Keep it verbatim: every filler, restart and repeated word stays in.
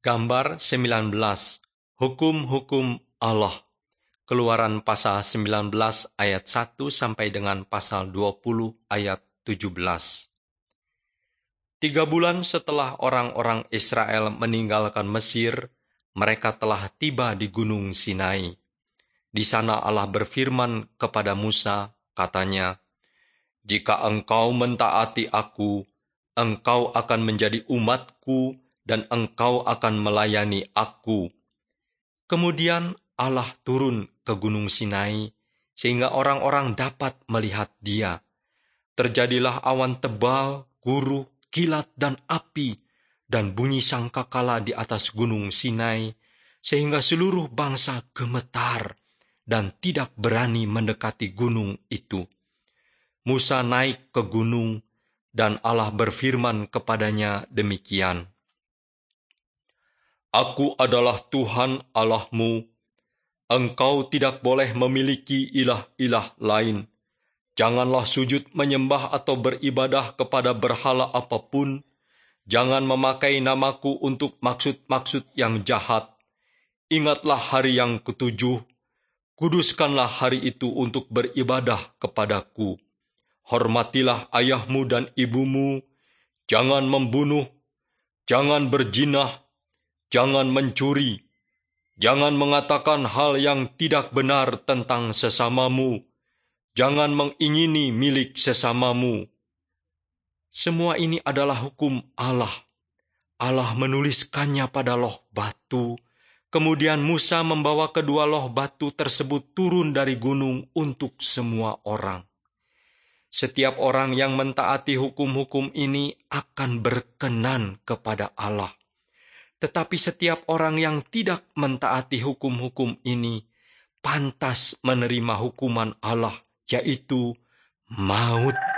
Gambar sembilan belas. Hukum-hukum Allah. Keluaran pasal sembilan belas ayat satu sampai dengan pasal dua puluh ayat tujuh belas. Tiga bulan setelah orang-orang Israel meninggalkan Mesir, mereka telah tiba di Gunung Sinai. Di sana Allah berfirman kepada Musa, katanya, "Jika engkau mentaati aku, engkau akan menjadi umatku dan engkau akan melayani aku." Kemudian Allah turun ke Gunung Sinai, sehingga orang-orang dapat melihat Dia. Terjadilah awan tebal, guruh, kilat, dan api, dan bunyi sangkakala di atas Gunung Sinai, sehingga seluruh bangsa gemetar dan tidak berani mendekati gunung itu. Musa naik ke gunung, dan Allah berfirman kepadanya demikian, "Aku adalah Tuhan Allahmu. Engkau tidak boleh memiliki ilah-ilah lain. Janganlah sujud menyembah atau beribadah kepada berhala apapun. Jangan memakai namaku untuk maksud-maksud yang jahat. Ingatlah hari yang ketujuh. Kuduskanlah hari itu untuk beribadah kepadaku. Hormatilah ayahmu dan ibumu. Jangan membunuh. Jangan berzinah. Jangan mencuri. Jangan mengatakan hal yang tidak benar tentang sesamamu. Jangan mengingini milik sesamamu." Semua ini adalah hukum Allah. Allah menuliskannya pada loh batu. Kemudian Musa membawa kedua loh batu tersebut turun dari gunung untuk semua orang. Setiap orang yang mentaati hukum-hukum ini akan berkenan kepada Allah. Tetapi setiap orang yang tidak mentaati hukum-hukum ini pantas menerima hukuman Allah, yaitu maut.